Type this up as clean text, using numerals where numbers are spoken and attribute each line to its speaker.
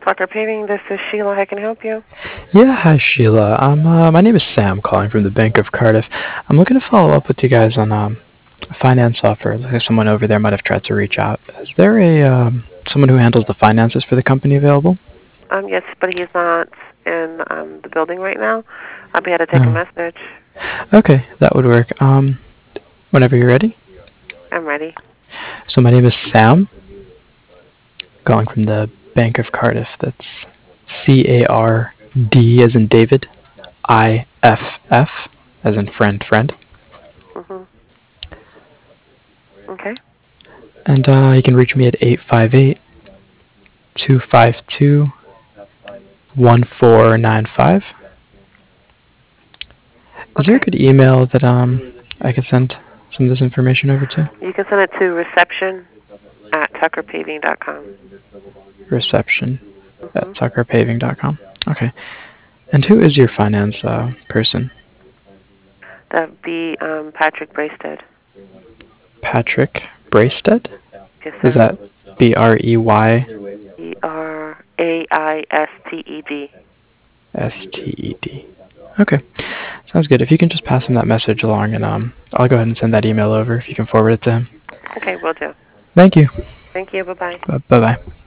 Speaker 1: Tucker Paving, this is Sheila. How can I help you?
Speaker 2: Yeah, hi Sheila. My name is Sam, calling from the Bank of Cardiff. I'm looking to follow up with you guys on a finance offer. Looks like someone over there might have tried to reach out. Is there a someone who handles the finances for the company available?
Speaker 1: Yes, but he's not in the building right now. I'll be able to take a
Speaker 2: Oh,
Speaker 1: message.
Speaker 2: okay, that would work. Whenever you're ready.
Speaker 1: I'm ready.
Speaker 2: So my name is Sam, calling from the Bank of Cardiff. That's CARD as in David, IFF as in friend.
Speaker 1: Mhm. Okay.
Speaker 2: And you can reach me at 858-252-1495. Is there a
Speaker 1: Okay.
Speaker 2: good email that I could send some of this information over to?
Speaker 1: You can send it to reception@tuckerpaving.com.
Speaker 2: Reception at
Speaker 1: Mhm.
Speaker 2: tuckerpaving.com. Okay. And who is your finance person?
Speaker 1: That'd be Patrick Braisted.
Speaker 2: Patrick Braisted?
Speaker 1: Yes,
Speaker 2: Is
Speaker 1: sir.
Speaker 2: that Breysted?
Speaker 1: Braisted.
Speaker 2: Okay. Sounds good. If you can just pass him that message along, and I'll go ahead and send that email over if you can forward it to him.
Speaker 1: Okay, will do.
Speaker 2: Thank you.
Speaker 1: Thank you. Bye bye.
Speaker 2: Bye bye.